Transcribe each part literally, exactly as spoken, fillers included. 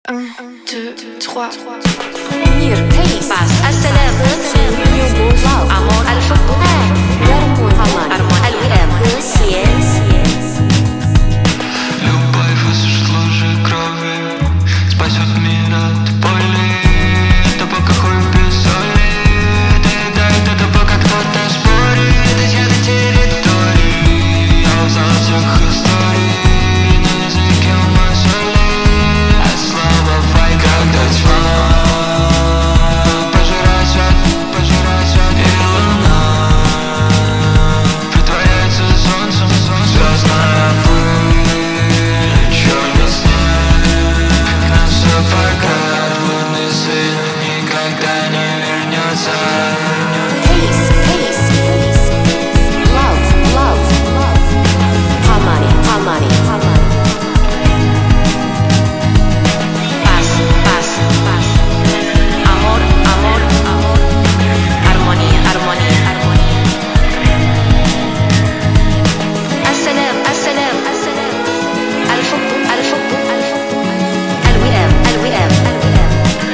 Un, deux, trois. Мир, Pace, السلام Love, أمور الحب Гормон, هرمون الوئام 和谐 Любовь высушит лужи крови, спасет мир от боли. Это пока хуй без соли, доедает это пока кто-то спорит. Изъяты территории, я узнал всех историй. На языке мозоли, от слова вай, когда тьма пожирает свет, пожирает свет. И луна притворяется солнцем, звездная пыль, черный снег на все пока. Блудный сын никогда не вернется. Pace, Pace, Love, Love, Harmony, Harmony, Harmony. Paz, paz, paz. Amor, amor, amor. Armonía, armonía, armonía. السلام السلام السلام الحب الحب الحب الوئام الوئام الوئام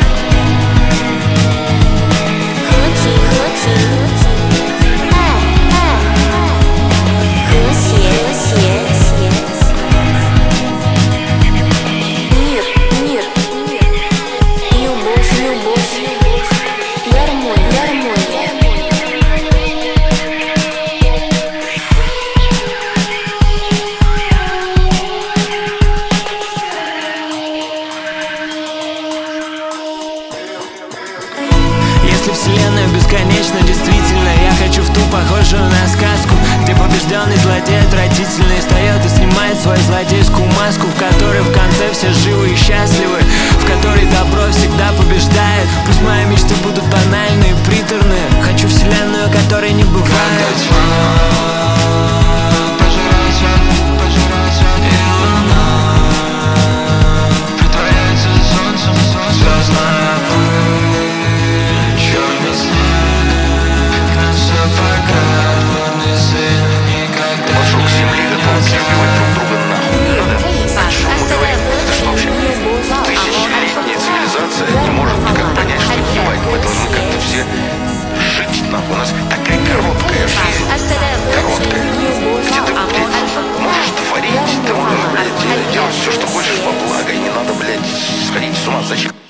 和平，和平，爱，爱，和谐，和谐，мир, мир, любовь, любовь, гармония, гармония. Если вселенная бесконечна, действительно, я хочу в ту, похожую на сказку, где побежденный злодей отвратительный встает и снимает свою злодейскую маску, в которой в конце все живы и счастливы, в которой добро всегда побеждает. Пусть мои мечты будут банальные, приторные. Хочу вселенную, которой не бывает. Пожирает свет, пожирает свет. И луна притворяется солнцем, звездная пыль, черный снег на все пока. Блудный сын никогда Вокруг не земли готовы убивать друг друга нахуй. Мир, Надо. Pace, Paz, Что мы говорим? Это что вообще? любовь, Тысячелетняя цивилизация не может никак понять, что ебать, мы должны как-то все жить нахуй. У нас такая короткая жизнь. السلام Короткая. Где ты, أمور блядь, الحب можешь творить, ты можешь, блядь, делать все, что хочешь во благо. И не надо, блядь, сходить с ума. Зачем?